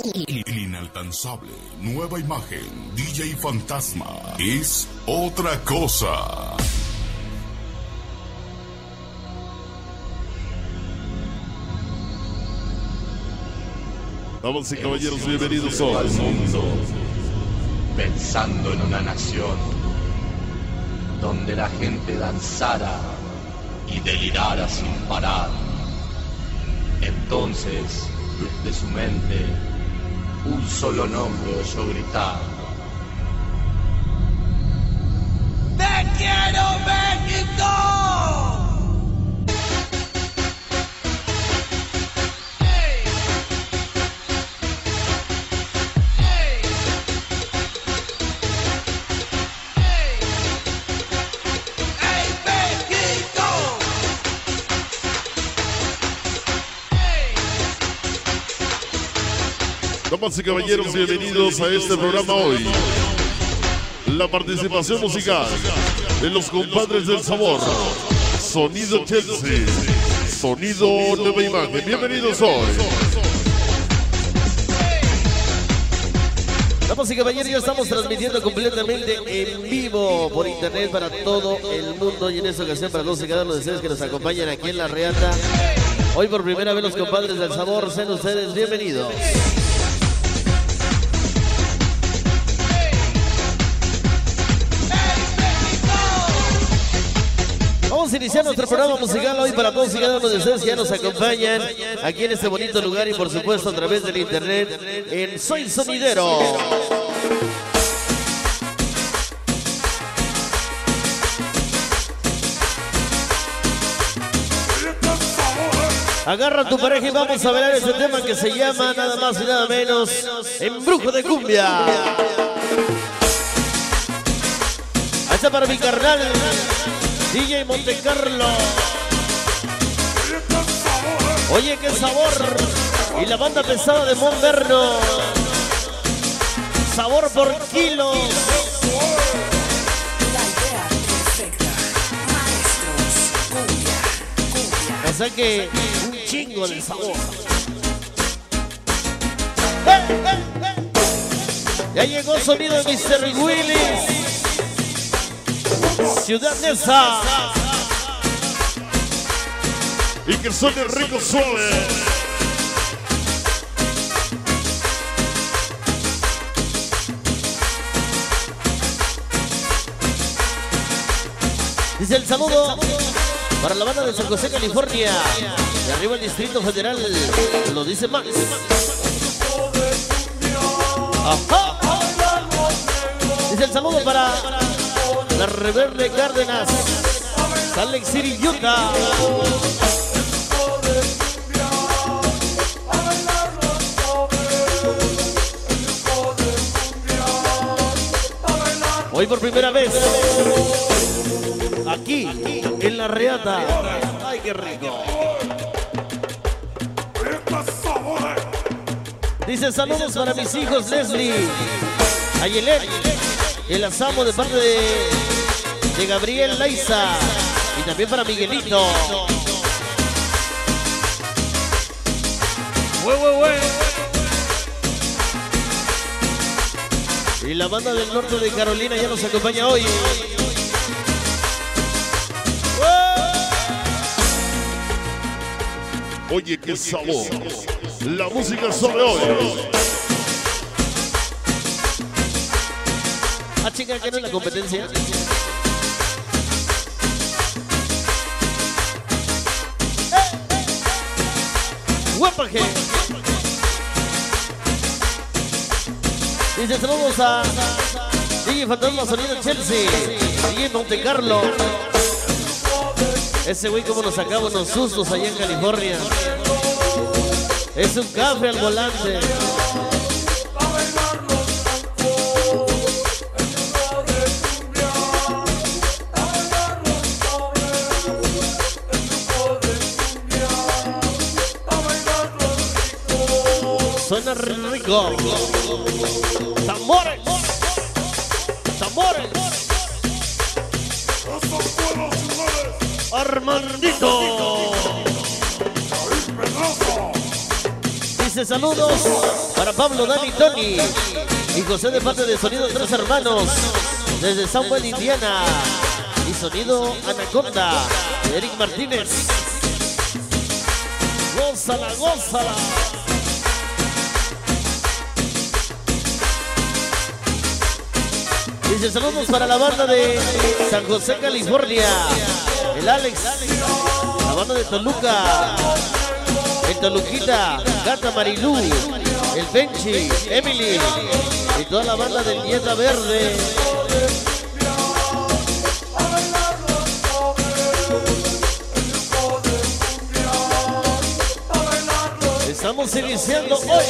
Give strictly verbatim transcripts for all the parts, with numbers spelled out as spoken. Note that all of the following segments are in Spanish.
El inalcanzable, nueva imagen, D J Fantasma, es otra cosa. Damas y caballeros, bienvenidos hoy al mundo, pensando en una nación donde la gente danzara y delirara sin parar. Entonces, desde su mente, un solo nombre oyó gritar: ¡Te quiero, México! Damas y caballeros, bienvenidos a este programa hoy. La participación musical de los compadres del sabor. Sonido Chelsea, sonido nueva imagen. Bienvenidos hoy. Damas y caballeros, ya estamos transmitiendo completamente en vivo por internet para todo el mundo, y en esta ocasión para todos y cada uno de ustedes que nos acompañan aquí en La Reata. Hoy por primera vez los compadres del sabor, sean ustedes bienvenidos. Vamos a iniciar nuestro programa musical hoy para todos y cada uno de ustedes que ya nos acompañan aquí en este bonito lugar y por supuesto a través del internet en Soy Sonidero. Agarra a tu pareja y vamos a ver este tema que se llama nada más y nada menos Embrujo de Cumbia. Ahí está para mi carnal D J Montecarlo. Oye, qué sabor. Y la banda pesada de Monverno. Sabor por kilo. O sea que un chingo de sabor. ¡Eh, eh, eh! Ya llegó sonido de mister Willis. Ciudad Neza. Y que suene rico suave. Dice el saludo para la banda de San José, California. Y arriba el Distrito Federal. Lo dice Max. Ajá. Dice el saludo para la Reverde Cárdenas, Salt Lake City, Utah. Hoy por primera vez aquí en La Reata. Ay, qué rico. Dice saludos para mis hijos Leslie, Ayelet, el asamo de parte de, de Gabriel Laiza, y también para Miguelito. Hue, hue, hue. Y la banda del norte de Carolina ya nos acompaña hoy. Oye, qué sabor. La música sobre hoy. Ah, chica, que no es la competencia. ¡Guapaje! Dice saludos a D J Fantasma, sonido Chelsea, D J Montecarlo. Ese güey como nos sacaba unos sustos allá en California. Es un café al volante. Suena rico. Tambores. Tambores. Armandito. Dice saludos para Pablo, Dani, Tony y José de parte de Sonido Tres Hermanos desde Samuel, Indiana. Y Sonido Anaconda de Eric Martínez. Gózala, gózala. Dice saludos para la banda de San José, California. El Alex, la banda de Toluca, el Toluquita, Gata Marilú, el Benchi, Emily y toda la banda del Nieta Verde. Estamos iniciando hoy.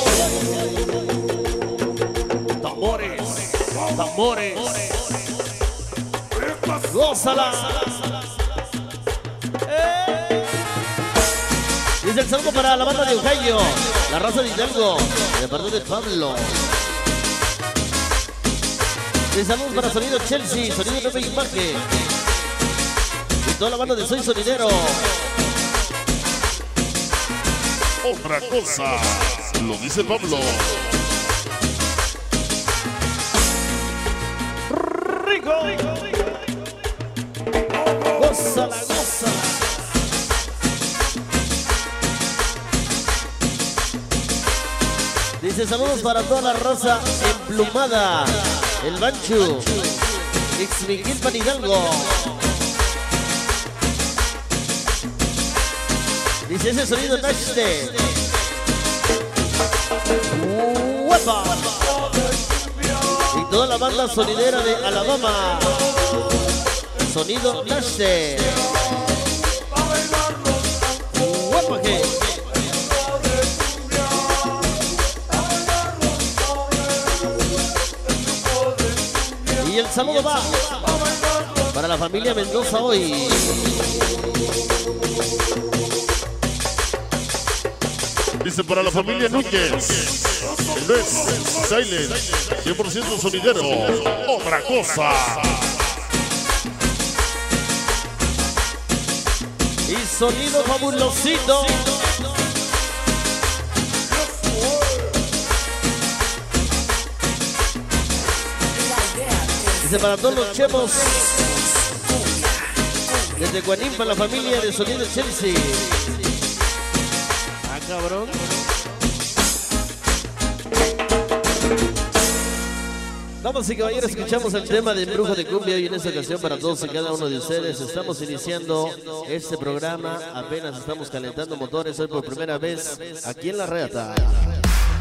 Tambores, tambores. Gózala. Eh. Dice el saludo para la banda de Ohio, la raza de Hidalgo, de parte de Pablo. Dice saludos para Sonido Chelsea, Sonido Nueva Imagen y toda la banda de Soy Sonidero. Otra cosa, lo dice Pablo. Rico. Gózala, gózala. Dice saludos para toda la raza emplumada. El Banchu, Ixmiquilpan, Hidalgo. Dice ese sonido Nachte. ¡Uepa! Y toda la banda sonidera de Alabama. Sonido Nachte. ¡Uepa! ¿Qué? Y el saludo va para la familia Mendoza hoy. Dice para la familia Núñez. El Luis, Silent, cien por ciento sonidero. Otra cosa. Y sonido fabulosito. Dice para todos los chemos desde Guanimpa, la familia de Sonido Chelsea. Ah, cabrón. Damas y caballeros, escuchamos el tema de Brujo de Cumbia y en esta ocasión para todos y cada uno de ustedes estamos iniciando este programa, apenas estamos calentando motores hoy por primera vez aquí en La Reata.